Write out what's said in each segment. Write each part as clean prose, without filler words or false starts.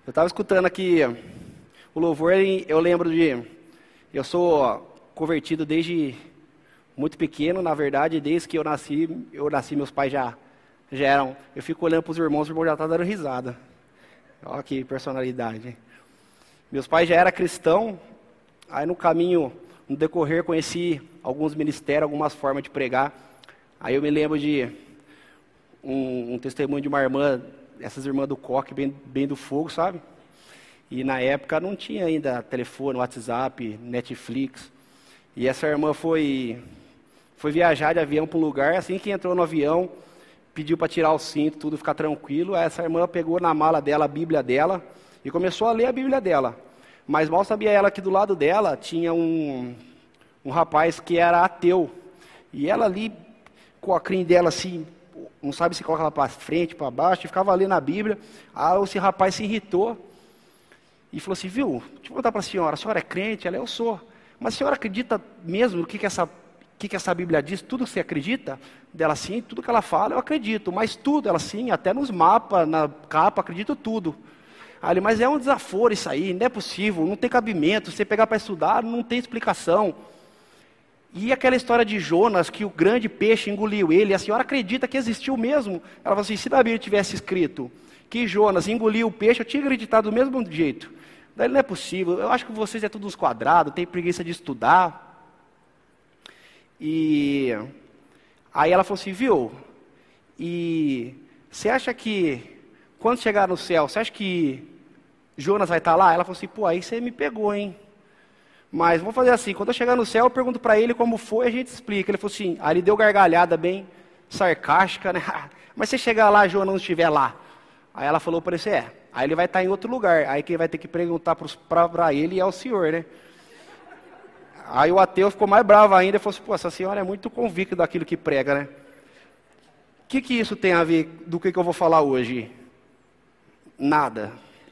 Eu estava escutando aqui o louvor e eu lembro de... Eu sou convertido desde muito pequeno, na verdade, desde que eu nasci, meus pais já eram... Eu fico olhando para os irmãos já estão dando risada. Olha que personalidade. Meus pais já eram cristãos, aí no caminho, no decorrer, conheci alguns ministérios, algumas formas de pregar. Aí eu me lembro de um testemunho de uma irmã, essas irmãs do coque, bem do fogo, sabe? E na época não tinha ainda telefone, WhatsApp, Netflix. E essa irmã foi viajar de avião para um lugar, assim que entrou no avião, pediu para tirar o cinto, tudo ficar tranquilo. Aí essa irmã pegou na mala dela a Bíblia dela e começou a ler a Bíblia dela. Mas mal sabia ela que do lado dela tinha um rapaz que era ateu. E ela ali, com a crin dela assim, não sabe se coloca ela para frente, para baixo, e ficava lendo a Bíblia. Aí esse rapaz se irritou e falou assim, viu, deixa eu contar para a senhora é crente? Ela, eu sou. Mas a senhora acredita mesmo no que essa Bíblia diz? Tudo que você acredita? Dela, sim, tudo que ela fala eu acredito. Mas tudo, ela sim, até nos mapas, na capa, acredito tudo. Aí ele, mas é um desaforo isso aí, não é possível, não tem cabimento, você pegar para estudar, não tem explicação. E aquela história de Jonas, que o grande peixe engoliu ele, a senhora acredita que existiu mesmo? Ela falou assim, se na Bíblia tivesse escrito que Jonas engoliu o peixe, eu tinha acreditado do mesmo jeito. Daí não é possível, eu acho que vocês é tudo uns quadrados, tem preguiça de estudar. E aí ela falou assim, viu, e você acha que, quando chegar no céu, você acha que Jonas vai estar lá? Ela falou assim, pô, aí você me pegou, hein? Mas vamos fazer assim, quando eu chegar no céu, eu pergunto para ele como foi, a gente explica. Ele falou assim, aí ele deu gargalhada bem sarcástica, né? Mas se chegar lá, Jonas não estiver lá. Aí ela falou para ele, aí ele vai estar em outro lugar. Aí quem vai ter que perguntar para ele é o senhor, né? Aí o ateu ficou mais bravo ainda e falou assim, pô, essa senhora é muito convicta daquilo que prega, né? O que isso tem a ver do que eu vou falar hoje? Nada.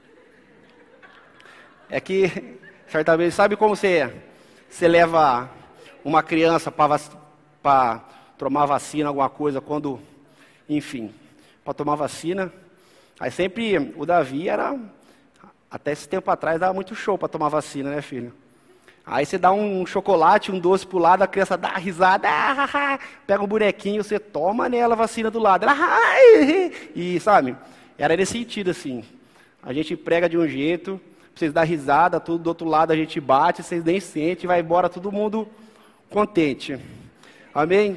É que... Certa vez, sabe como você leva uma criança para tomar vacina, alguma coisa, quando, enfim, para tomar vacina. Aí sempre, o Davi era, até esse tempo atrás, dava muito show para tomar vacina, né, filho? Aí você dá um chocolate, um doce pro lado, a criança dá risada, pega um bonequinho, você toma nela a vacina do lado. E, sabe, era nesse sentido, assim. A gente prega de um jeito... Vocês dão risada, tudo do outro lado a gente bate, vocês nem sentem, vai embora todo mundo contente. Amém?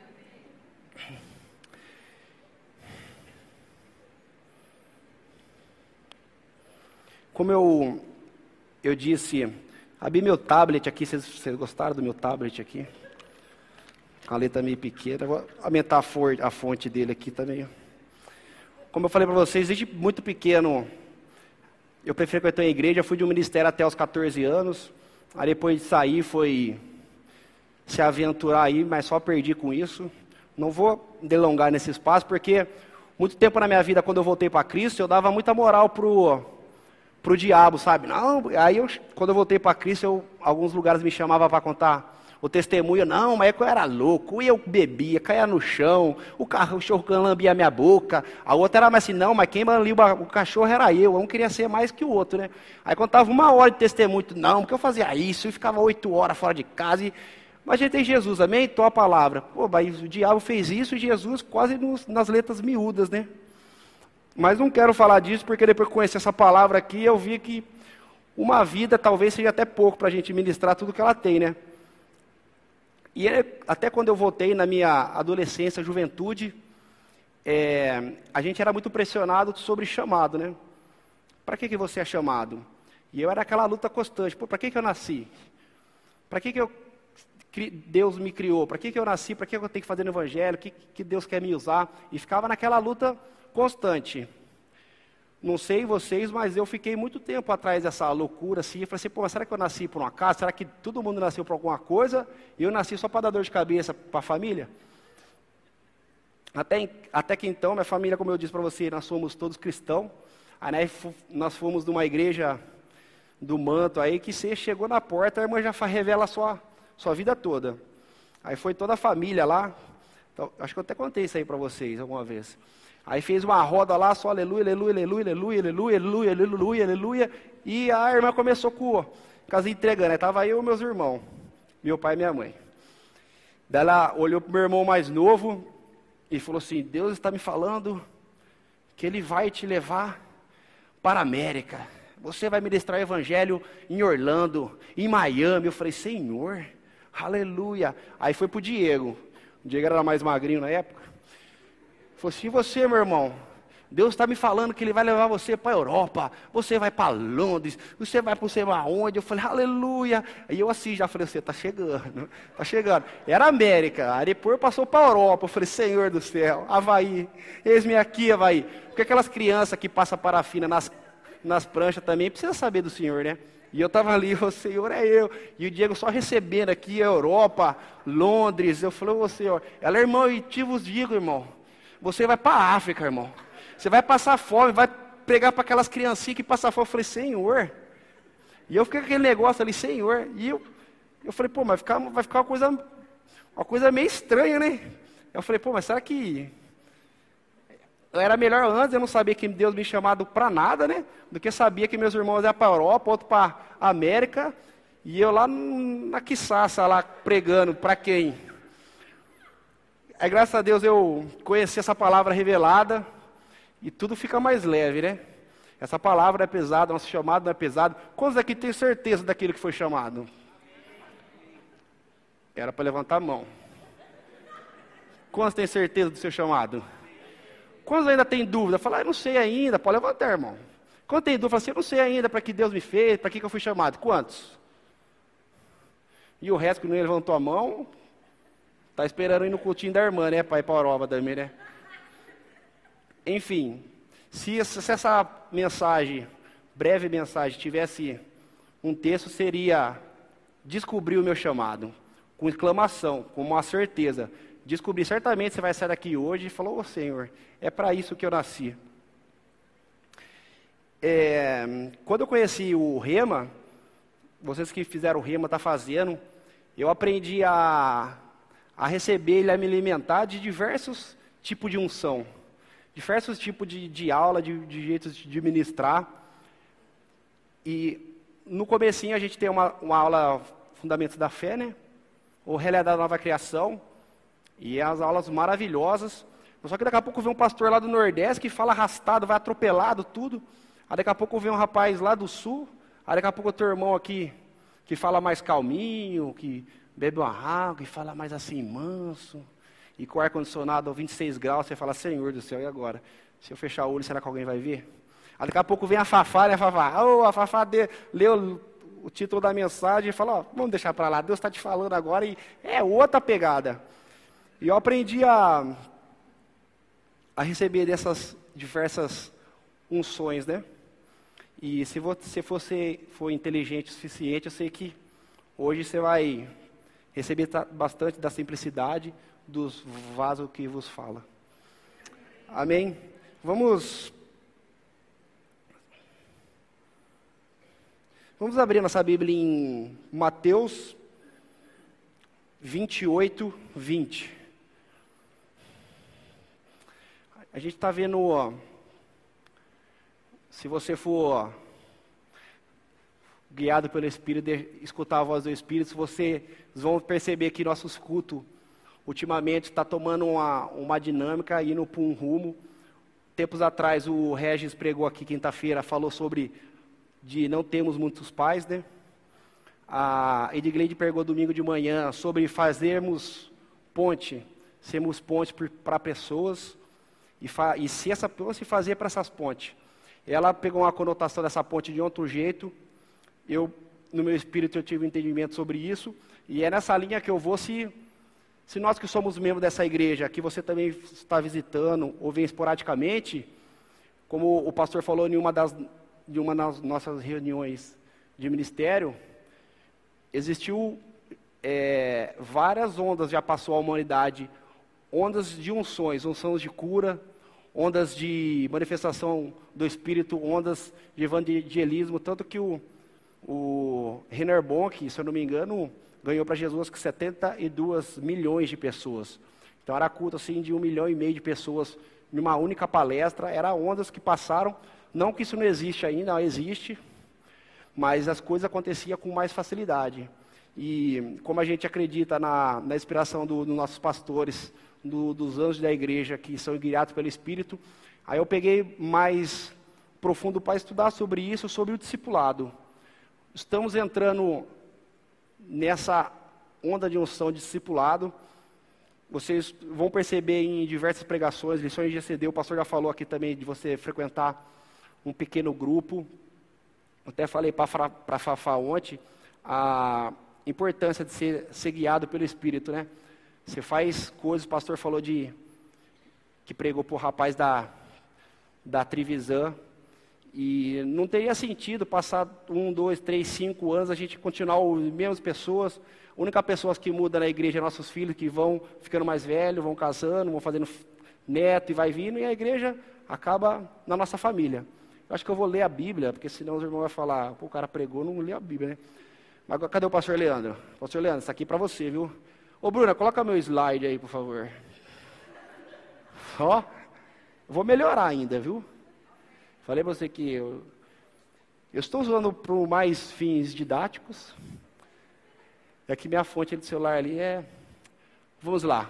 Como eu disse, abri meu tablet aqui, vocês gostaram do meu tablet aqui? Com a letra meio pequena, vou aumentar a fonte dele aqui também. Como eu falei para vocês, desde muito pequeno... Eu frequentei a igreja, fui de um ministério até os 14 anos. Aí depois de sair, foi se aventurar aí, mas só perdi com isso. Não vou delongar nesse espaço, porque muito tempo na minha vida, quando eu voltei para Cristo, eu dava muita moral pro diabo, sabe? Não, aí quando eu voltei para Cristo, alguns lugares me chamavam para contar o testemunho. Não, mas eu era louco, eu bebia, caía no chão, o cachorro lambia a minha boca. A outra era mais assim, não, mas quem lambia o cachorro era eu, um queria ser mais que o outro, né? Aí contava 1 hora de testemunho, não, porque eu fazia isso, e ficava 8 horas fora de casa. Mas a gente tem Jesus, amém? Então a palavra. Pô, mas o diabo fez isso e Jesus quase nas letras miúdas, né? Mas não quero falar disso, porque depois que conheci essa palavra aqui, eu vi que uma vida talvez seja até pouco para a gente ministrar tudo que ela tem, né? E até quando eu voltei na minha adolescência, juventude, a gente era muito pressionado sobre chamado, né? Para que você é chamado? E eu era aquela luta constante. Pô, para que eu nasci? Para que Deus me criou? Para que eu nasci? Para que eu tenho que fazer no evangelho? O que Deus quer me usar? E ficava naquela luta constante. Não sei vocês, mas eu fiquei muito tempo atrás dessa loucura, assim. Eu falei assim, pô, mas será que eu nasci por um acaso? Será que todo mundo nasceu por alguma coisa? E eu nasci só para dar dor de cabeça para a família? Até que então, minha família, como eu disse para você, nós somos todos cristãos. Aí nós fomos de uma igreja do manto aí, que você chegou na porta, a irmã já revela a sua vida toda. Aí foi toda a família lá. Então, acho que eu até contei isso aí para vocês alguma vez. Aí fez uma roda lá, só aleluia, aleluia, aleluia, aleluia, aleluia, aleluia, aleluia, aleluia. E a irmã começou com as entregando. Aí estava eu e meus irmãos, meu pai e minha mãe. Daí ela olhou para o meu irmão mais novo e falou assim, Deus está me falando que Ele vai te levar para a América. Você vai ministrar o evangelho em Orlando, em Miami. Eu falei, Senhor, aleluia. Aí foi para o Diego. O Diego era mais magrinho na época. Falei assim, você, meu irmão, Deus está me falando que Ele vai levar você para a Europa, você vai para Londres, você vai para não sei aonde. Eu falei, aleluia. Aí eu assim já falei, você está chegando, está chegando. Era América, aí depois passou para a Europa. Eu falei, Senhor do céu, Havaí, eis-me aqui, Havaí. Porque aquelas crianças que passam parafina nas pranchas também precisam saber do Senhor, né? E eu estava ali, o Senhor é eu. E o Diego só recebendo aqui a Europa, Londres. Eu falei, ô Senhor, ela, irmão, e te vos digo, irmão, você vai para a África, irmão. Você vai passar fome, vai pregar para aquelas criancinhas que passam fome. Eu falei, Senhor. E eu fiquei com aquele negócio ali, Senhor. E eu falei, pô, mas vai ficar uma coisa meio estranha, né? Eu falei, pô, mas será que era melhor antes eu não sabia que Deus me chamado para nada, né? Do que sabia que meus irmãos iam para a Europa, outro para a América. E eu lá na quiçaça, lá pregando para quem? Aí, graças a Deus, eu conheci essa palavra revelada e tudo fica mais leve, né? Essa palavra é pesada, nosso chamado não é pesado. Quantos aqui têm certeza daquilo que foi chamado? Era para levantar a mão. Quantos têm certeza do seu chamado? Quantos ainda têm dúvida? Fala, eu não sei ainda, pode levantar, irmão. Quantos tem dúvida? Fala assim, eu não sei ainda para que Deus me fez, para que eu fui chamado. Quantos? E o resto que não levantou a mão, está esperando ir no cultinho da irmã, né? Para ir para a Europa também, né? Enfim, se essa mensagem, breve mensagem, tivesse um texto, seria descobrir o meu chamado, com exclamação, com uma certeza. Descobrir, certamente você vai sair daqui hoje e falou, ô Senhor, é para isso que eu nasci. Quando eu conheci o Rema, vocês que fizeram o Rema, estão fazendo, eu aprendi a receber e a me alimentar de diversos tipos de unção. Diversos tipos de aula, de jeitos de ministrar. E no comecinho a gente tem uma aula Fundamentos da Fé, né? Ou Realidade da Nova Criação. E as aulas maravilhosas. Só que daqui a pouco vem um pastor lá do Nordeste que fala arrastado, vai atropelado, tudo. Aí daqui a pouco vem um rapaz lá do Sul. Aí daqui a pouco o teu irmão aqui, que fala mais calminho, que bebe uma água, que fala mais assim, manso. E com o ar-condicionado a 26 graus, você fala, Senhor do céu, e agora? Se eu fechar o olho, será que alguém vai ver? Aí daqui a pouco vem a Fafá, né? A Fafá leu o título da mensagem e fala, vamos deixar para lá, Deus está te falando agora, e é outra pegada. E eu aprendi a receber dessas diversas unções, né? E se você for inteligente o suficiente, eu sei que hoje você vai receber bastante da simplicidade dos vasos que vos fala. Amém? Vamos abrir nossa Bíblia em Mateus 28, 20. A gente está vendo, se você for guiado pelo Espírito, escutar a voz do Espírito, vocês vão perceber que nossos cultos, ultimamente, está tomando uma dinâmica, indo para um rumo. Tempos atrás, o Regis pregou aqui, quinta-feira, falou sobre de não termos muitos pais, né? A Edgleide pregou domingo de manhã sobre fazermos ponte, sermos ponte para pessoas, e se essa ponte se fazer para essas pontes. Ela pegou uma conotação dessa ponte de outro jeito. No meu espírito, eu tive um entendimento sobre isso, e é nessa linha que eu vou, se nós que somos membros dessa igreja, que você também está visitando, ou vem esporadicamente, como o pastor falou em uma das nossas reuniões de ministério, existiu várias ondas, já passou a humanidade, ondas de unções de cura, ondas de manifestação do Espírito, ondas de evangelismo, tanto que o Renner Bonk, se eu não me engano, ganhou para Jesus que 72 milhões de pessoas. Então era culto assim de 1,5 milhão de pessoas em uma única palestra, eram ondas que passaram, não que isso não existe ainda, não existe, mas as coisas aconteciam com mais facilidade. E como a gente acredita na inspiração dos nossos pastores, dos anjos da igreja, que são guiados pelo Espírito, aí eu peguei mais profundo para estudar sobre isso, sobre o discipulado. Estamos entrando nessa onda de unção de discipulado. Vocês vão perceber em diversas pregações, lições de GCD, o pastor já falou aqui também de você frequentar um pequeno grupo. Até falei para a Fafá ontem a importância de ser guiado pelo Espírito, né? Você faz coisas, o pastor falou que pregou para o rapaz da Trivisan, e não teria sentido passar 1, 2, 3, 5 anos a gente continuar as mesmas pessoas. A única pessoa que muda na igreja é nossos filhos, que vão ficando mais velhos, vão casando, vão fazendo neto e vai vindo, e a igreja acaba na nossa família. Eu acho que eu vou ler a Bíblia, porque senão os irmãos vão falar, pô, o cara pregou, não leu a Bíblia, né? Mas cadê o pastor Leandro? Pastor Leandro, isso aqui é para você, viu? Ô, Bruna, coloca meu slide aí, por favor. Ó, eu vou melhorar ainda, viu? Falei para você que eu estou usando para mais fins didáticos. É que minha fonte do celular ali é... Vamos lá.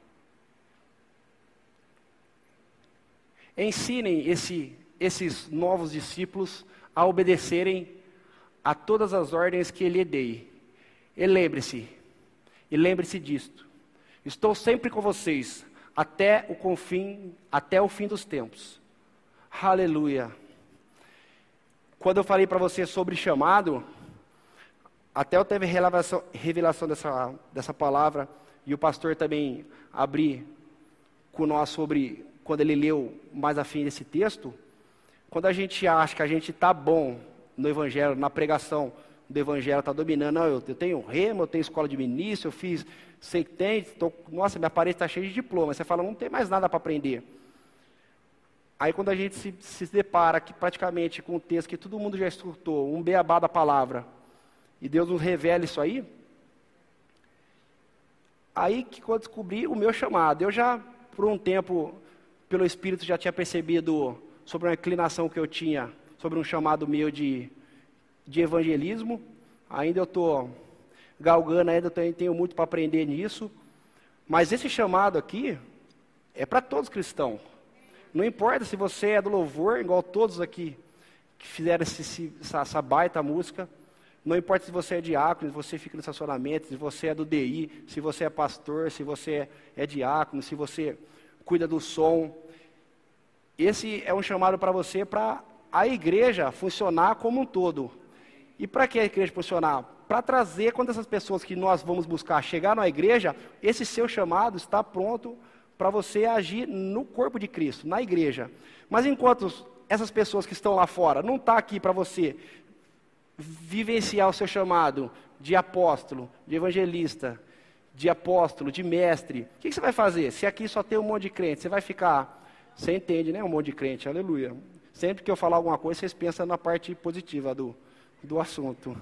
Ensinem esses novos discípulos a obedecerem a todas as ordens que ele dei. E lembre-se disto. Estou sempre com vocês até o fim dos tempos. Aleluia. Quando eu falei para você sobre chamado, até eu teve revelação dessa palavra, e o pastor também abriu com nós sobre, quando ele leu mais a fim desse texto, quando a gente acha que a gente está bom no Evangelho, na pregação do Evangelho, está dominando, não, eu tenho rema, eu tenho escola de ministro, eu fiz, sei que tem, nossa, minha parede está cheia de diploma, você fala, não tem mais nada para aprender. Aí quando a gente se depara que, praticamente com um texto que todo mundo já escutou, um beabá da palavra, e Deus nos revela isso aí que quando eu descobri o meu chamado, eu já, por um tempo, pelo Espírito, já tinha percebido sobre uma inclinação que eu tinha, sobre um chamado meu de evangelismo. Ainda eu estou galgando, ainda tenho muito para aprender nisso, mas esse chamado aqui é para todos os cristãos. Não importa se você é do louvor, igual todos aqui que fizeram essa baita música. Não importa se você é diácono, se você fica no estacionamento, se você é do DI, se você é pastor, se você é diácono, se você cuida do som. Esse é um chamado para você, para a igreja funcionar como um todo. E para que a igreja funcionar? Para trazer, quando essas pessoas que nós vamos buscar chegar na igreja, esse seu chamado está pronto para você agir no corpo de Cristo, na igreja. Mas enquanto essas pessoas que estão lá fora não estão aqui para você vivenciar o seu chamado de apóstolo, de evangelista, de apóstolo, de mestre, o que você vai fazer? Se aqui só tem um monte de crente, você vai ficar... Você entende, né? Um monte de crente, aleluia. Sempre que eu falar alguma coisa, vocês pensam na parte positiva do assunto.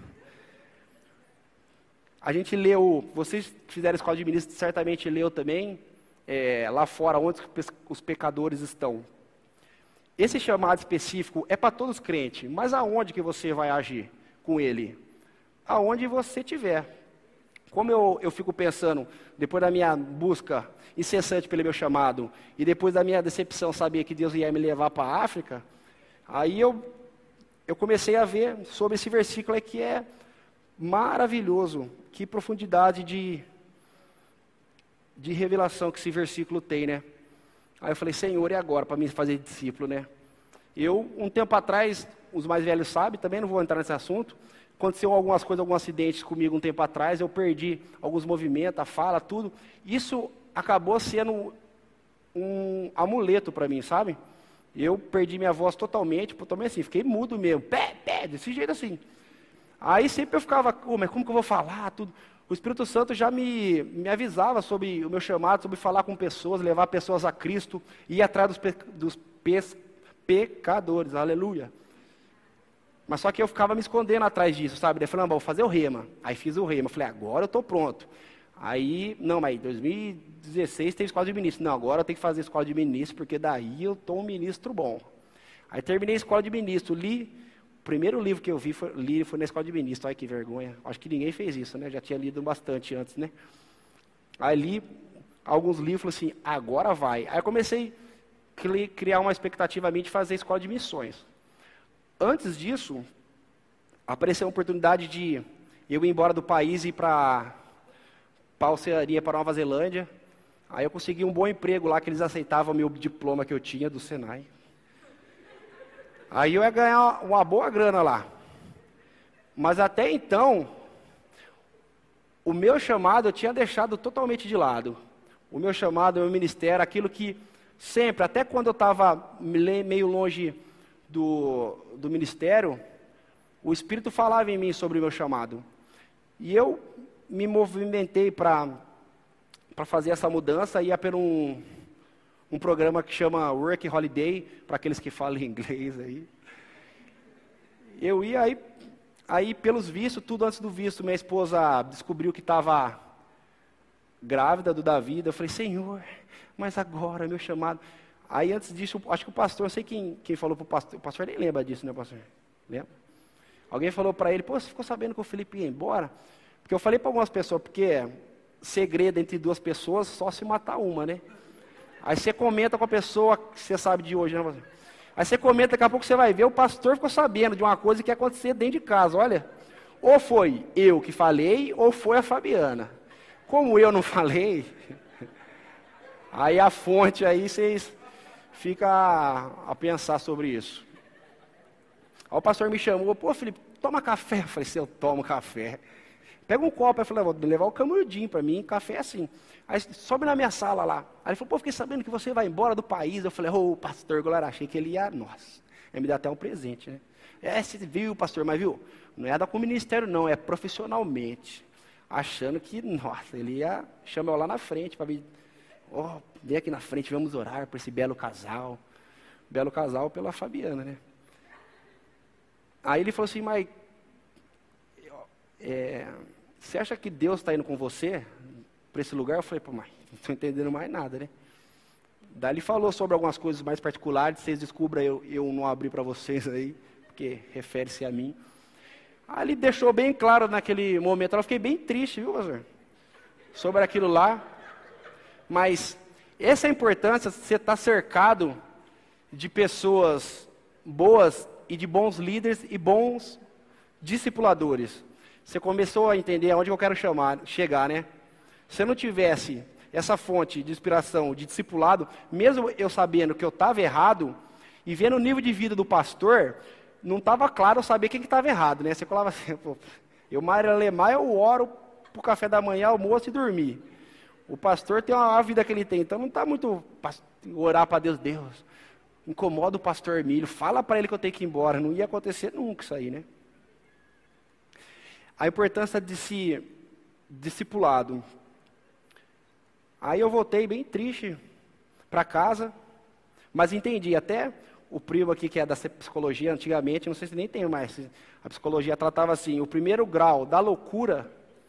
A gente leu, vocês fizeram escola de ministro, certamente leu também, lá fora, onde os pecadores estão. Esse chamado específico é para todos os crentes, mas aonde que você vai agir com ele? Aonde você estiver. Como eu fico pensando, depois da minha busca incessante pelo meu chamado, e depois da minha decepção, saber que Deus ia me levar para a África, aí eu comecei a ver sobre esse versículo aí que é maravilhoso, que profundidade de revelação que esse versículo tem, né? Aí eu falei, Senhor, e agora para mim fazer discípulo, né? Um tempo atrás, os mais velhos sabem, também não vou entrar nesse assunto, aconteceu algumas coisas, alguns acidentes comigo um tempo atrás, eu perdi alguns movimentos, a fala, tudo. Isso acabou sendo um amuleto para mim, sabe? Eu perdi minha voz totalmente assim, fiquei mudo mesmo, desse jeito assim. Aí sempre eu ficava, mas como que eu vou falar, tudo? O Espírito Santo já me avisava sobre o meu chamado, sobre falar com pessoas, levar pessoas a Cristo, ir atrás dos pecadores, aleluia. Mas só que eu ficava me escondendo atrás disso, sabe? Daí falando, vou fazer o rema. Aí fiz o rema, falei, agora eu estou pronto. Aí, não, mas em 2016 teve escola de ministro. Não, agora eu tenho que fazer escola de ministro, porque daí eu estou um ministro bom. Aí terminei a escola de ministro, li, o primeiro livro que eu li foi na escola de ministro. Olha que vergonha, acho que ninguém fez isso, né? Já tinha lido bastante antes, né? Aí li alguns livros, falei assim, agora vai. Aí eu comecei a criar uma expectativa minha de fazer escola de missões. Antes disso, apareceu a oportunidade de eu ir embora do país e ir para a Oceania, para Nova Zelândia. Aí eu consegui um bom emprego lá, que eles aceitavam o meu diploma que eu tinha do Senai. Aí eu ia ganhar uma boa grana lá. Mas até então, o meu chamado eu tinha deixado totalmente de lado. O meu chamado, o meu ministério, aquilo que sempre, até quando eu estava meio longe do ministério, o Espírito falava em mim sobre o meu chamado. E eu me movimentei para fazer essa mudança, ia por um programa que chama Work Holiday, para aqueles que falam inglês aí. Eu ia aí pelos vistos, tudo antes do visto, minha esposa descobriu que estava grávida do Davi. Eu falei, Senhor, mas agora, meu chamado. Aí antes disso, acho que o pastor, não sei quem falou para o pastor nem lembra disso, né, pastor? Lembra? Alguém falou para ele, pô, você ficou sabendo que o Felipe ia embora? Porque eu falei para algumas pessoas, porque segredo entre duas pessoas, só se matar uma, né? Aí você comenta com a pessoa que você sabe de hoje, né, pastor? Aí você comenta, daqui a pouco você vai ver, o pastor ficou sabendo de uma coisa que ia acontecer dentro de casa, olha. Ou foi eu que falei, ou foi a Fabiana. Como eu não falei, aí a fonte aí vocês ficam a pensar sobre isso. Aí o pastor me chamou, pô, Felipe, toma café. Eu falei, se eu tomo café. Pega um copo, eu falei, vou levar o camurdinho para mim, café assim. Aí sobe na minha sala lá. Aí ele falou, pô, fiquei sabendo que você vai embora do país. Eu falei, ô, pastor, galera, achei que ele ia, nossa. Ele me deu até um presente, né? Você viu, pastor, mas viu, não é da com o ministério não, é profissionalmente. Achando que, nossa, ele ia chamar eu lá na frente para vir, vem aqui na frente, vamos orar por esse belo casal. Belo casal pela Fabiana, né? Aí ele falou assim, mas você acha que Deus está indo com você para esse lugar? Eu falei, pô, mas não estou entendendo mais nada, né? Daí ele falou sobre algumas coisas mais particulares, vocês descubram, eu não abri para vocês aí, porque refere-se a mim. Aí ele deixou bem claro naquele momento, eu fiquei bem triste, viu, pastor? Sobre aquilo lá. Mas essa é a importância, você estar cercado de pessoas boas e de bons líderes e bons discipuladores. Você começou a entender aonde eu quero chegar, né? Se eu não tivesse essa fonte de inspiração, de discipulado, mesmo eu sabendo que eu estava errado, e vendo o nível de vida do pastor, não estava claro eu saber quem que estava errado, né? Você falava assim, pô, eu Maria eu oro para o café da manhã, almoço e dormir. O pastor tem uma vida que ele tem, então não está muito orar para Deus, incomoda o pastor Emílio, fala para ele que eu tenho que ir embora, não ia acontecer nunca isso aí, né? A importância de se discipulado. Aí eu voltei bem triste para casa, mas entendi, até o primo aqui que é da psicologia, antigamente, não sei se nem tem mais, a psicologia tratava assim, o primeiro grau da loucura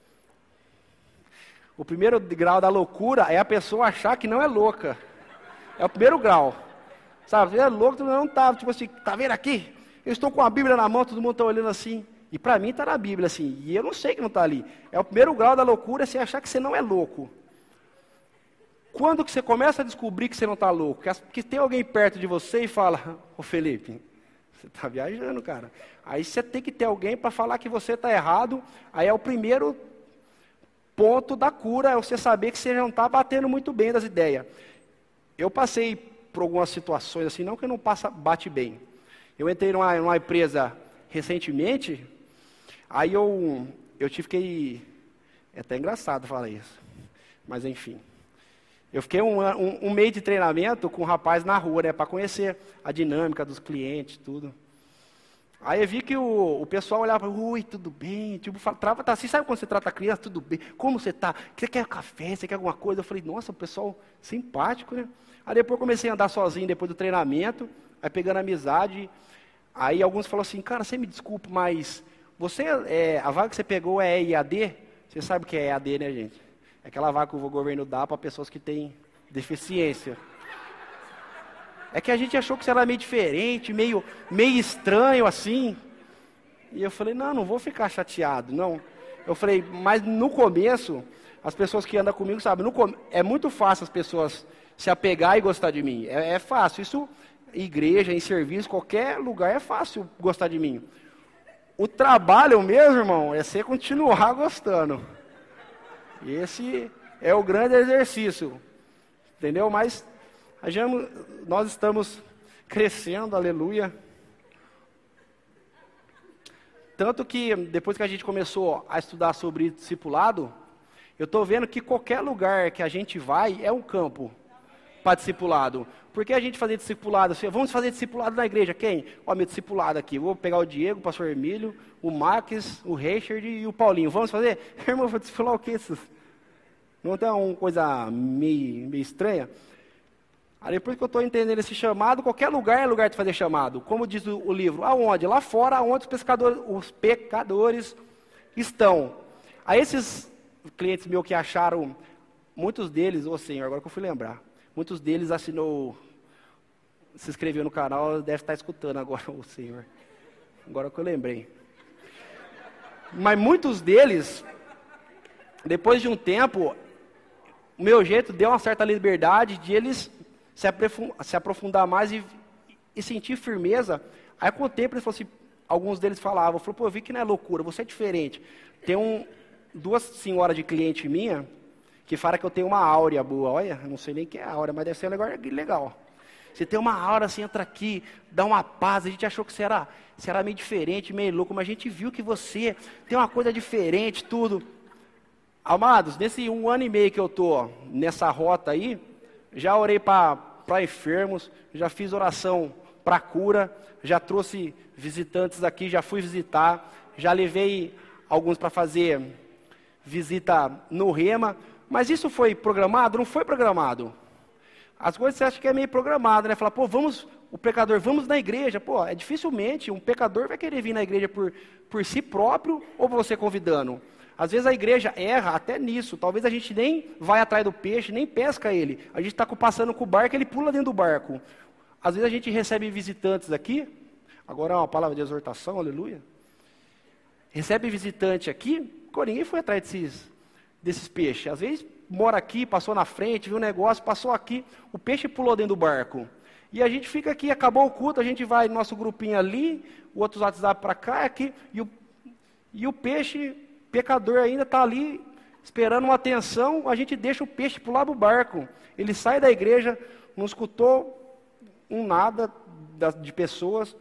é a pessoa achar que não é louca. É o primeiro grau. Sabe, você é louco, tu não tá, tipo assim, tá vendo aqui? Eu estou com a Bíblia na mão, todo mundo está olhando assim. E para mim está na Bíblia, assim, e eu não sei que não está ali. É o primeiro grau da loucura, é você achar que você não é louco. Quando que você começa a descobrir que você não está louco? Que tem alguém perto de você e fala, ô Felipe, você está viajando, cara. Aí você tem que ter alguém para falar que você está errado, aí é o primeiro ponto da cura, é você saber que você não está batendo muito bem das ideias. Eu passei por algumas situações assim, não que eu não bate bem. Eu entrei numa empresa recentemente, aí eu tive que ir, é até engraçado falar isso, mas enfim. Eu fiquei um mês de treinamento com um rapaz na rua, né, para conhecer a dinâmica dos clientes, tudo. Aí eu vi que o pessoal olhava, oi, tudo bem? Tipo, trata assim, sabe quando você trata a criança, tudo bem? Como você está? Você quer café? Você quer alguma coisa? Eu falei, nossa, o pessoal simpático, né? Aí depois eu comecei a andar sozinho depois do treinamento, aí pegando amizade. Aí alguns falaram assim, cara, você me desculpa, mas a vaga que você pegou é EAD? Você sabe o que é EAD, né, gente? É aquela vaga que o governo dá para pessoas que têm deficiência. É que a gente achou que isso era meio diferente, meio estranho assim. E eu falei, não vou ficar chateado, não. Eu falei, mas no começo, as pessoas que andam comigo sabem, é muito fácil as pessoas se apegar e gostar de mim. É fácil. Isso, igreja, em serviço, qualquer lugar é fácil gostar de mim. O trabalho mesmo, irmão, é você continuar gostando. Esse é o grande exercício. Entendeu? Mas nós estamos crescendo, aleluia. Tanto que depois que a gente começou a estudar sobre discipulado, eu estou vendo que qualquer lugar que a gente vai é um campo para discipulado. Por que a gente fazer discipulado? Vamos fazer discipulado na igreja. Quem? Ó, meu discipulado aqui. Vou pegar o Diego, o pastor Emílio, o Max, o Richard e o Paulinho. Vamos fazer? Irmão, vou discipular o quê? Não tem uma coisa meio estranha? Aí depois que eu estou entendendo esse chamado, qualquer lugar é lugar de fazer chamado. Como diz o livro, aonde? Lá fora, aonde os pecadores estão. Aí esses clientes meus que acharam, muitos deles, Senhor, agora que eu fui lembrar, muitos deles se inscreveu no canal, deve estar escutando agora, Senhor. Agora que eu lembrei. Mas muitos deles, depois de um tempo, o meu jeito deu uma certa liberdade de eles se aprofundar mais e sentir firmeza. Aí com o tempo alguns deles falavam, eu vi que não é loucura, você é diferente. Tem duas senhoras de cliente minha que falam que eu tenho uma áurea boa. Olha, não sei nem o que é áurea, mas deve ser um negócio legal. Você tem uma aura, você entra aqui, dá uma paz. A gente achou que você era meio diferente, meio louco, mas a gente viu que você tem uma coisa diferente, tudo. Amados, nesse 1 ano e meio que eu estou nessa rota aí, já orei para enfermos, já fiz oração para cura, já trouxe visitantes aqui, já fui visitar, já levei alguns para fazer visita no Rema, mas isso foi programado? Não foi programado. As coisas você acha que é meio programado, né? Falar, o pecador, vamos na igreja. Dificilmente um pecador vai querer vir na igreja por si próprio ou por você convidando. Às vezes a igreja erra até nisso. Talvez a gente nem vai atrás do peixe, nem pesca ele. A gente está passando com o barco, ele pula dentro do barco. Às vezes a gente recebe visitantes aqui. Agora é uma palavra de exortação, aleluia. Recebe visitante aqui, ninguém foi atrás desses peixes. Às vezes mora aqui, passou na frente, viu um negócio, passou aqui, o peixe pulou dentro do barco. E a gente fica aqui, acabou o culto, a gente vai no nosso grupinho ali, o outro WhatsApp para cá, aqui, e o peixe pecador ainda está ali, esperando uma atenção, a gente deixa o peixe pular do barco. Ele sai da igreja, não escutou nada de pessoas,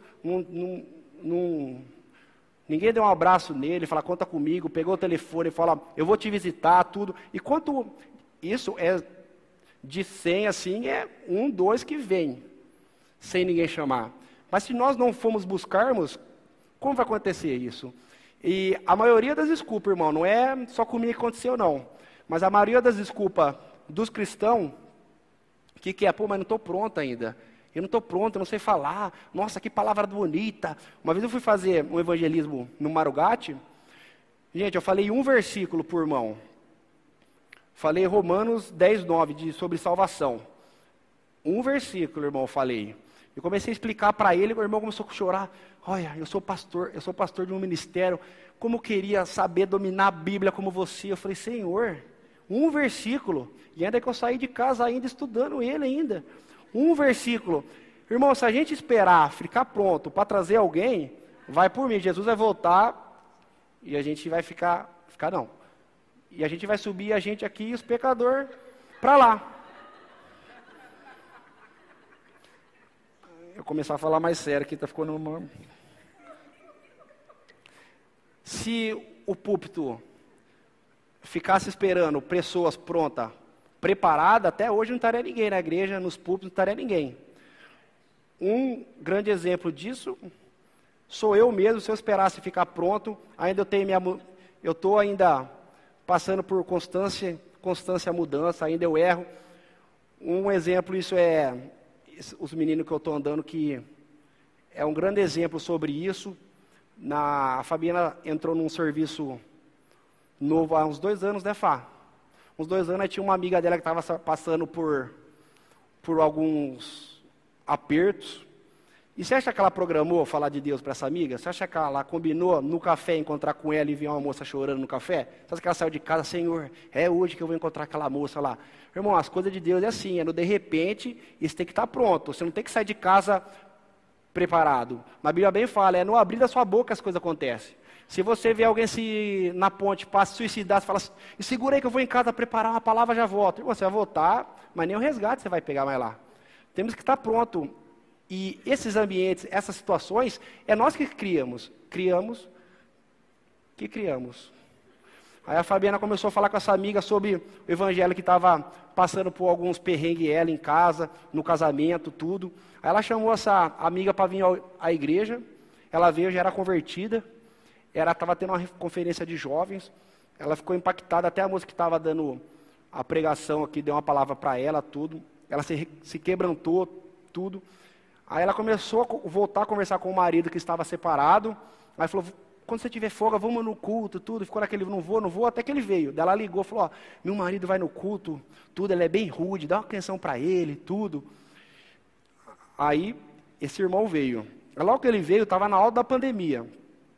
ninguém deu um abraço nele, fala, conta comigo, pegou o telefone, fala, eu vou te visitar, tudo. E quanto isso é de 100, assim, é 1, 2 que vem, sem ninguém chamar. Mas se nós não formos buscarmos, como vai acontecer isso? E a maioria das desculpas, irmão, não é só comigo que aconteceu, não. Mas a maioria das desculpas dos cristãos, que é, mas não estou pronto ainda. Eu não estou pronto, eu não sei falar. Nossa, que palavra bonita. Uma vez eu fui fazer um evangelismo no Marugate. Gente, eu falei um versículo por irmão. Falei Romanos 10:9 sobre salvação. Um versículo, irmão, eu falei. Eu comecei a explicar para ele, o irmão começou a chorar. Olha, eu sou pastor de um ministério. Como eu queria saber dominar a Bíblia como você. Eu falei, Senhor, um versículo. E ainda que eu saí de casa ainda estudando ele ainda. Um versículo. Irmão, se a gente esperar ficar pronto para trazer alguém, vai por mim. Jesus vai voltar e a gente vai ficar não. E a gente vai subir a gente aqui e os pecadores para lá. Eu começar a falar mais sério aqui, está ficando uma... Se o púlpito ficasse esperando pessoas prontas, preparadas, até hoje não estaria ninguém na igreja, nos púlpitos não estaria ninguém. Um grande exemplo disso sou eu mesmo. Se eu esperasse ficar pronto, ainda eu estou ainda passando por constância mudança, ainda eu erro. Um exemplo, isso é os meninos que eu estou andando, que é um grande exemplo sobre isso. A Fabiana entrou num serviço novo há uns 2 anos, né, Fá? Uns 2 anos, aí tinha uma amiga dela que estava passando por alguns apertos. E você acha que ela programou falar de Deus para essa amiga? Você acha que ela combinou no café encontrar com ela e ver uma moça chorando no café? Você acha que ela saiu de casa, Senhor, é hoje que eu vou encontrar aquela moça lá? Irmão, as coisas de Deus é assim, é no de repente, e você tem que estar pronto. Você não tem que sair de casa preparado. Na Bíblia bem fala, é no abrir da sua boca as coisas acontecem. Se você vê alguém na ponte, passa a suicidar, você fala assim, segura aí que eu vou em casa preparar uma palavra, já volto. E você vai voltar, mas nem o resgate você vai pegar mais lá. Temos que estar pronto. E esses ambientes, essas situações, é nós que criamos. Criamos. Aí a Fabiana começou a falar com essa amiga sobre o evangelho que estava passando por alguns perrengues ela em casa, no casamento, tudo. Aí ela chamou essa amiga para vir à igreja. Ela veio, já era convertida. Ela estava tendo uma conferência de jovens. Ela ficou impactada, até a moça que estava dando a pregação aqui, deu uma palavra para ela, tudo. Ela se quebrantou, tudo. Aí ela começou a voltar a conversar com o marido que estava separado. Aí falou, quando você tiver folga, vamos no culto, tudo. Ficou naquele, não vou, até que ele veio. Daí ela ligou, falou, meu marido vai no culto, tudo, ele é bem rude, dá uma atenção para ele, tudo. Aí, esse irmão veio. Logo que ele veio, estava na hora da pandemia.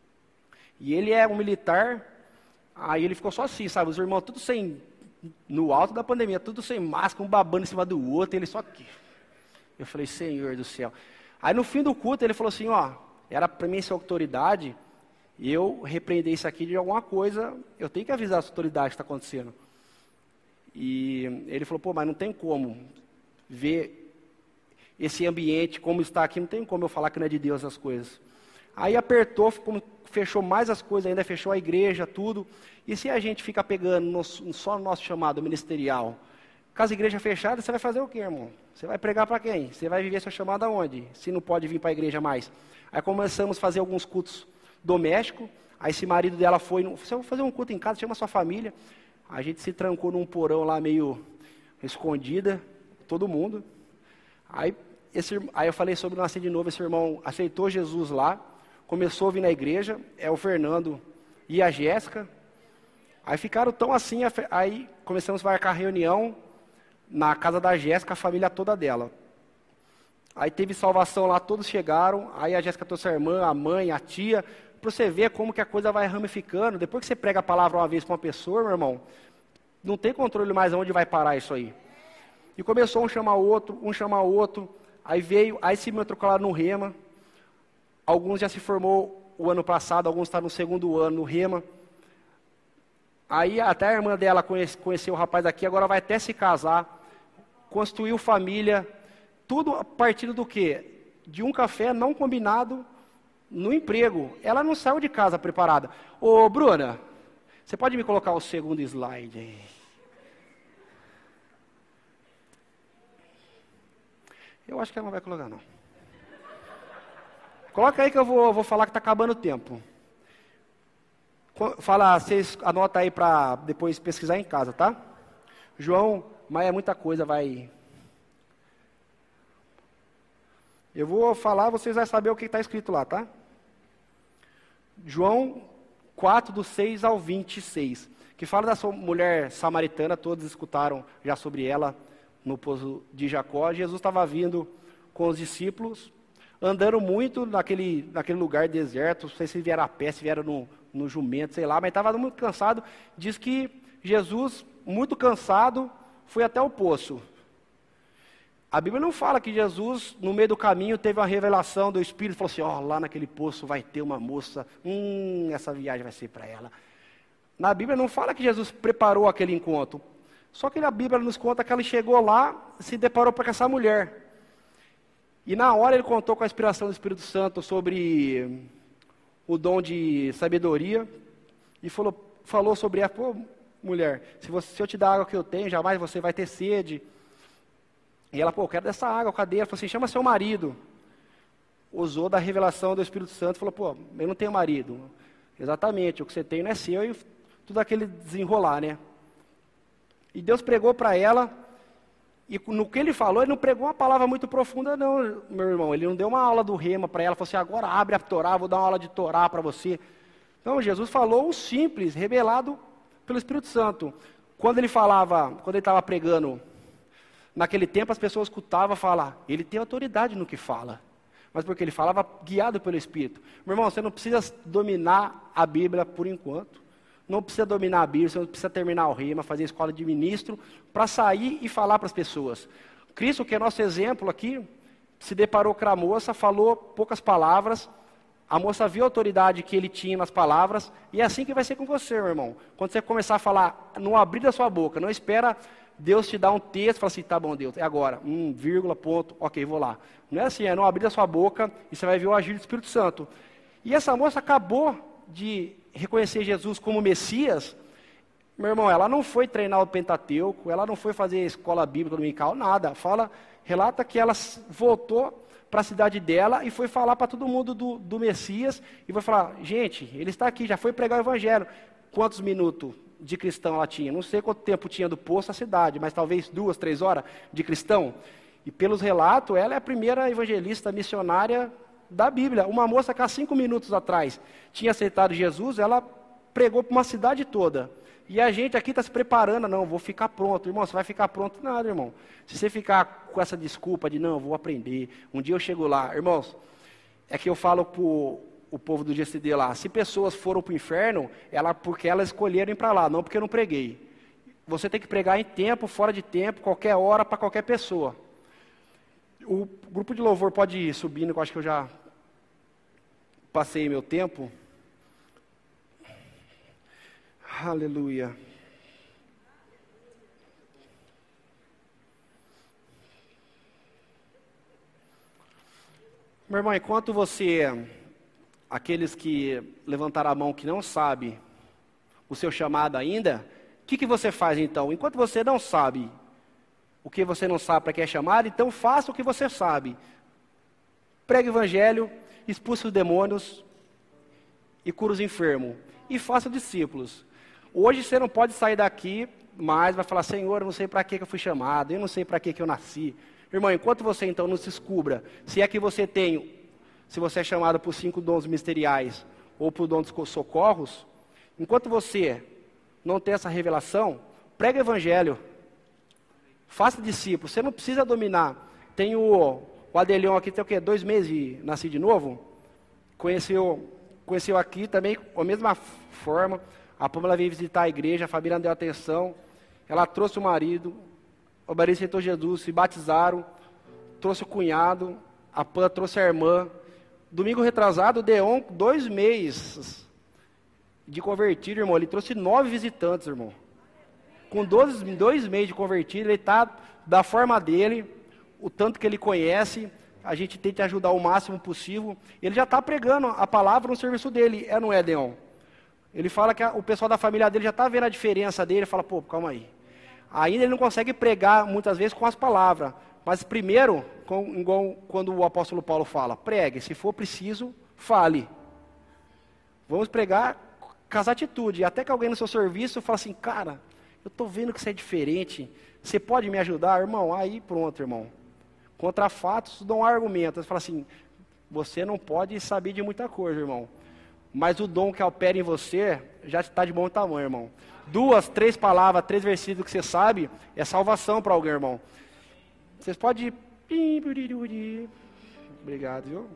E ele é um militar, aí ele ficou só assim, sabe, os irmãos tudo sem, no alto da pandemia, tudo sem máscara, um babando em cima do outro, ele só aqui. Eu falei, Senhor do céu. Aí no fim do culto ele falou assim, era para mim ser autoridade, eu repreender isso aqui de alguma coisa, eu tenho que avisar as autoridades que está acontecendo. E ele falou, mas não tem como ver esse ambiente, como está aqui, não tem como eu falar que não é de Deus as coisas. Aí apertou, fechou mais as coisas ainda, fechou a igreja, tudo. E se a gente fica pegando só no nosso chamado ministerial, com as igrejas fechadas, você vai fazer o quê, irmão? Você vai pregar para quem? Você vai viver seu chamado aonde? Se não pode vir para a igreja mais. Aí começamos a fazer alguns cultos domésticos. Aí esse marido dela foi, você vai fazer um culto em casa, chama a sua família. A gente se trancou num porão lá meio escondida, todo mundo. Aí eu falei sobre nascer de novo, esse irmão aceitou Jesus lá, começou a vir na igreja, é o Fernando e a Jéssica. Aí ficaram tão assim, aí começamos a marcar reunião na casa da Jéssica, a família toda dela. Aí teve salvação lá, todos chegaram, aí a Jéssica trouxe a irmã, a mãe, a tia, para você ver como que a coisa vai ramificando. Depois que você prega a palavra uma vez para uma pessoa, meu irmão, não tem controle mais aonde vai parar isso aí. E começou um chamar o outro, aí se matricularam no Rema, alguns já se formou o ano passado, alguns estão no segundo ano no Rema. Aí até a irmã dela conheceu o rapaz aqui, agora vai até se casar, construiu família, tudo a partir do quê? De um café não combinado no emprego. Ela não saiu de casa preparada. Ô, Bruna, você pode me colocar o segundo slide aí? Eu acho que ela não vai colocar, não. Coloca aí que eu vou falar que está acabando o tempo. Fala, vocês anotam aí para depois pesquisar em casa, tá? João, mas é muita coisa, vai... Eu vou falar, vocês vão saber o que está escrito lá, tá? João 4, do 6 ao 26, que fala da sua mulher samaritana, todos escutaram já sobre ela no poço de Jacó. Jesus estava vindo com os discípulos, andando muito naquele lugar deserto, não sei se vieram a pé, se vieram no jumento, sei lá, mas estava muito cansado. Diz que Jesus, muito cansado, foi até o poço. A Bíblia não fala que Jesus, no meio do caminho, teve uma revelação do Espírito, falou assim, lá naquele poço vai ter uma moça, essa viagem vai ser para ela. Na Bíblia não fala que Jesus preparou aquele encontro, só que a Bíblia nos conta que ele chegou lá, se deparou com essa mulher. E na hora ele contou com a inspiração do Espírito Santo sobre o dom de sabedoria, e falou sobre ela, mulher, se eu te dar a água que eu tenho, jamais você vai ter sede. E ela, eu quero dessa água, cadê? Ela falou assim, chama seu marido. Usou da revelação do Espírito Santo, falou, eu não tenho marido. Exatamente, o que você tem não é seu, e tudo aquele desenrolar, né? E Deus pregou para ela, e no que ele falou, ele não pregou uma palavra muito profunda não, meu irmão. Ele não deu uma aula do rema para ela, falou assim, agora abre a Torá, vou dar uma aula de Torá para você. Não, Jesus falou o simples, revelado pelo Espírito Santo. Quando ele estava pregando, naquele tempo as pessoas escutavam falar, ele tem autoridade no que fala. Mas porque ele falava guiado pelo Espírito. Meu irmão, você não precisa dominar a Bíblia por enquanto. Não precisa dominar a Bíblia, você não precisa terminar o rema, fazer escola de ministro, para sair e falar para as pessoas. Cristo, que é nosso exemplo aqui, se deparou com a moça, falou poucas palavras, a moça viu a autoridade que ele tinha nas palavras, e é assim que vai ser com você, meu irmão. Quando você começar a falar, não abrir da sua boca, não espera Deus te dar um texto, fala assim, tá bom Deus, é agora, vírgula, ponto, ok, vou lá. Não é assim, é não abrir da sua boca, e você vai ver o agir do Espírito Santo. E essa moça acabou de reconhecer Jesus como Messias. Meu irmão, ela não foi treinar o Pentateuco, ela não foi fazer escola bíblica dominical, nada. Relata que ela voltou para a cidade dela e foi falar para todo mundo do Messias, e vai falar, gente, ele está aqui, já foi pregar o Evangelho. Quantos minutos de cristão ela tinha? Não sei quanto tempo tinha do poço à cidade, mas talvez 2, 3 horas de cristão. E pelos relatos, ela é a primeira evangelista missionária da Bíblia. Uma moça que há 5 minutos atrás tinha aceitado Jesus, ela pregou para uma cidade toda. E a gente aqui está se preparando, não, vou ficar pronto. Irmão, você vai ficar pronto? Nada, irmão. Se você ficar com essa desculpa de, não, vou aprender, um dia eu chego lá. Irmãos, é que eu falo para o povo do GCD lá, se pessoas foram para o inferno, porque elas escolheram ir para lá, não porque eu não preguei. Você tem que pregar em tempo, fora de tempo, qualquer hora, para qualquer pessoa. O grupo de louvor pode ir subindo, que eu acho que eu já passei meu tempo. Aleluia. Meu irmão, enquanto aqueles que levantaram a mão que não sabe o seu chamado ainda, o que você faz então? Enquanto você não sabe o que você não sabe para que é chamado, então faça o que você sabe. Pregue o evangelho, expulse os demônios e cura os enfermos. E faça discípulos. Hoje você não pode sair daqui, mas vai falar, Senhor, eu não sei para que eu fui chamado, eu não sei para que eu nasci. Irmão, enquanto você então não se descubra, se é que você se você é chamado por 5 dons ministeriais, ou por dons de socorros, enquanto você não tem essa revelação, pregue o evangelho, faça discípulos, você não precisa dominar. Tem o Adelion aqui, tem o quê? 2 meses de nasci de novo, conheceu aqui também, da mesma forma. A Pâmela veio visitar a igreja, a Fabiana deu atenção, ela trouxe o marido aceitou Jesus, se batizaram, trouxe o cunhado, a Pã trouxe a irmã. Domingo retrasado, o Deon, 2 meses de convertido, irmão, ele trouxe 9 visitantes, irmão. Com 2 meses de convertido, ele está da forma dele, o tanto que ele conhece, a gente tenta ajudar o máximo possível. Ele já está pregando a palavra no serviço dele, não é, Deon? Ele fala que o pessoal da família dele já está vendo a diferença dele, fala, pô, calma aí. Ainda ele não consegue pregar, muitas vezes, com as palavras. Mas primeiro, igual quando o apóstolo Paulo fala, pregue, se for preciso, fale. Vamos pregar com as atitudes. Até que alguém no seu serviço fala assim, cara, eu estou vendo que você é diferente, você pode me ajudar, irmão? Aí pronto, irmão. Contra fatos, dão argumentos. Fala assim, você não pode saber de muita coisa, irmão. Mas o dom que opera em você já está de bom tamanho, irmão. 2, 3 palavras, 3 versículos que você sabe, é salvação para alguém, irmão. Vocês podem... Obrigado, viu?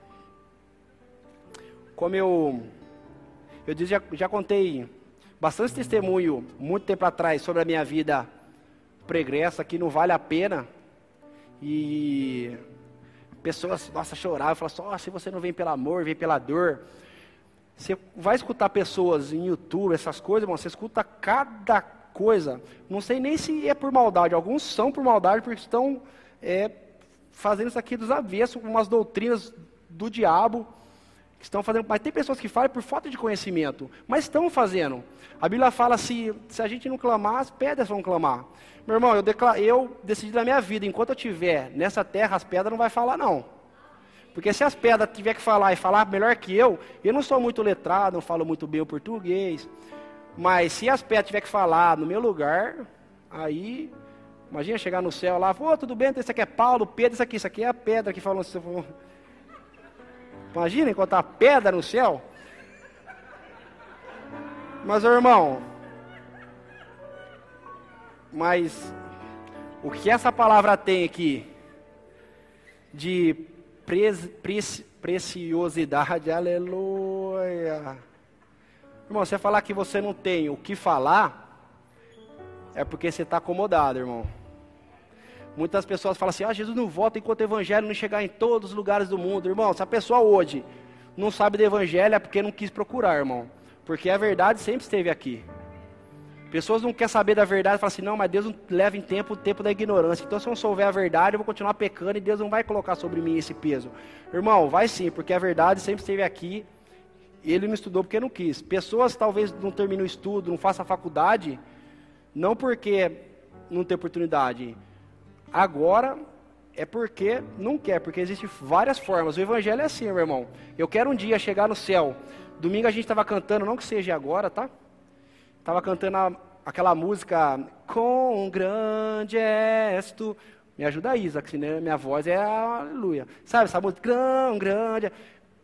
Como eu disse, já contei bastante testemunho, muito tempo atrás, sobre a minha vida pregressa, que não vale a pena. E pessoas, nossa, choravam, falavam assim, se você não vem pelo amor, vem pela dor. Você vai escutar pessoas em YouTube, essas coisas, irmão, você escuta cada coisa. Não sei nem se é por maldade. Alguns são por maldade porque estão fazendo isso aqui dos avessos, umas doutrinas do diabo. Que estão fazendo, mas tem pessoas que falam por falta de conhecimento, mas estão fazendo. A Bíblia fala, se a gente não clamar, as pedras vão clamar. Meu irmão, eu decidi na minha vida, enquanto eu estiver nessa terra, as pedras não vão falar não. Porque se as pedras tiver que falar e falar melhor que eu não sou muito letrado, não falo muito bem o português, mas se as pedras tiver que falar no meu lugar, aí, imagina chegar no céu lá, tudo bem, então isso aqui é Paulo, Pedro, isso aqui é a pedra que falou. Imagina encontrar a pedra no céu. Mas, irmão, Mas o que essa palavra tem aqui de preciosidade, aleluia. Irmão, você falar que você não tem o que falar, é porque você está acomodado, irmão. Muitas pessoas falam assim, Jesus não volta enquanto o evangelho não chegar em todos os lugares do mundo. Irmão, se a pessoa hoje não sabe do evangelho, é porque não quis procurar, irmão. Porque a verdade sempre esteve aqui. Pessoas não querem saber da verdade, falam assim, não, mas Deus não leva em tempo o tempo da ignorância. Então se eu não souber a verdade, eu vou continuar pecando e Deus não vai colocar sobre mim esse peso. Irmão, vai sim, porque a verdade sempre esteve aqui. Ele não estudou porque não quis. Pessoas talvez não terminem o estudo, não façam a faculdade, não porque não tem oportunidade. Agora é porque não quer, porque existem várias formas. O evangelho é assim, meu irmão. Eu quero um dia chegar no céu. Domingo a gente estava cantando, não que seja agora, tá? Estava cantando aquela música, com grande és tu. Me ajuda aí, Isa, que né? Minha voz é aleluia. Sabe essa música, grande.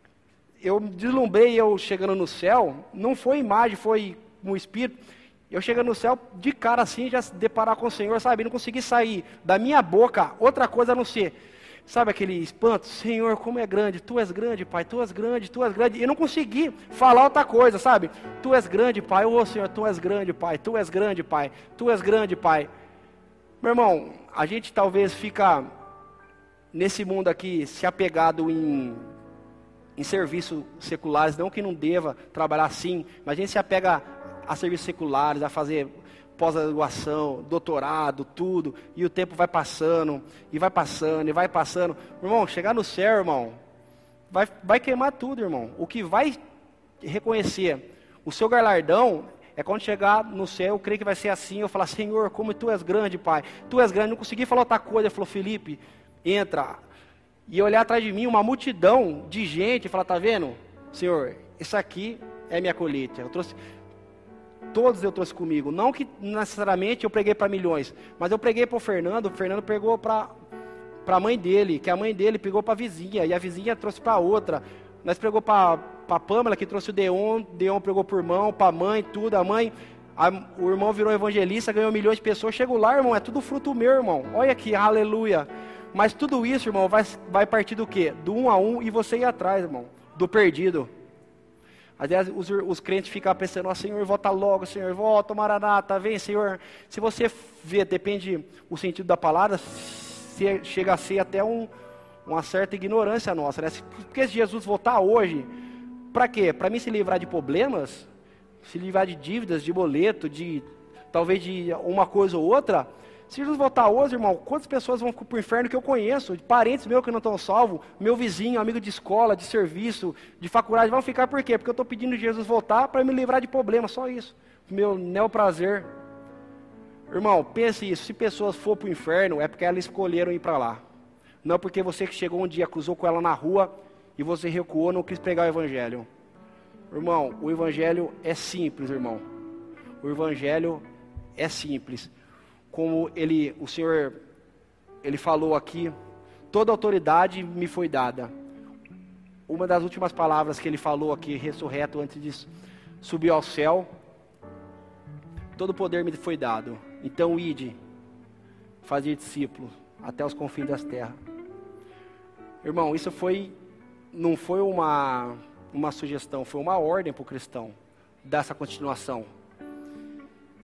Eu deslumbrei eu chegando no céu, não foi imagem, foi um espírito. Eu chegando no céu, de cara assim, já se deparar com o Senhor, sabe? Não consegui sair da minha boca outra coisa a não ser, sabe aquele espanto? Senhor, como é grande, Tu és grande, Pai, Tu és grande, Tu és grande. E eu não consegui falar outra coisa, sabe? Tu és grande, Pai, ô Senhor, Tu és grande, Pai, Tu és grande, Pai, Tu és grande, Pai. Meu irmão, a gente talvez fica nesse mundo aqui se apegado em serviços seculares, não que não deva trabalhar assim, mas a gente se apega a serviços seculares, a fazer pós-graduação, doutorado, tudo, e o tempo vai passando, e vai passando, e vai passando. Irmão, chegar no céu, irmão, vai queimar tudo, irmão. O que vai reconhecer o seu galardão é quando chegar no céu, eu creio que vai ser assim, eu falar, Senhor, como Tu és grande, Pai, Tu és grande. Não consegui falar outra coisa. Ele falou, Felipe, entra. E olhar atrás de mim uma multidão de gente e falar, tá vendo, Senhor, isso aqui é minha colheita. Todos eu trouxe comigo. Não que necessariamente eu preguei para milhões, mas eu preguei para o Fernando pegou para a mãe dele, que a mãe dele pegou para a vizinha, e a vizinha trouxe para outra. Nós pregou para a Pâmela, que trouxe o Deon pregou para o irmão, para a mãe, tudo, o irmão virou evangelista, ganhou milhões de pessoas. Chego lá, irmão, é tudo fruto meu, irmão. Olha aqui, aleluia. Mas tudo isso, irmão, vai partir do quê? Do 1 a 1 e você ir atrás, irmão, do perdido. Às vezes os crentes ficam pensando, Senhor, volta logo, Senhor, volta, Maranata, vem, Senhor. Se você vê, depende o sentido da palavra, chega a ser até uma certa ignorância nossa, né? Porque se Jesus voltar hoje, para quê? Para mim se livrar de problemas, se livrar de dívidas, de boleto, talvez de uma coisa ou outra. Se Jesus voltar hoje, irmão, quantas pessoas vão para o inferno que eu conheço, de parentes meus que não estão salvos, meu vizinho, amigo de escola, de serviço, de faculdade, vão ficar por quê? Porque eu estou pedindo Jesus voltar para me livrar de problemas, só isso. Meu neoprazer. Irmão, pense isso, se pessoas for para o inferno, é porque elas escolheram ir para lá. Não porque você que chegou um dia, cruzou com ela na rua, e você recuou, não quis pregar o evangelho. Irmão, o evangelho é simples, irmão. O evangelho é simples. Como o Senhor, Ele falou aqui, toda autoridade me foi dada. Uma das últimas palavras que Ele falou aqui, ressurreto, antes de subir ao céu, todo poder me foi dado. Então, ide, fazer discípulos até os confins das terras. Irmão, isso não foi uma sugestão, foi uma ordem para o cristão, dessa continuação.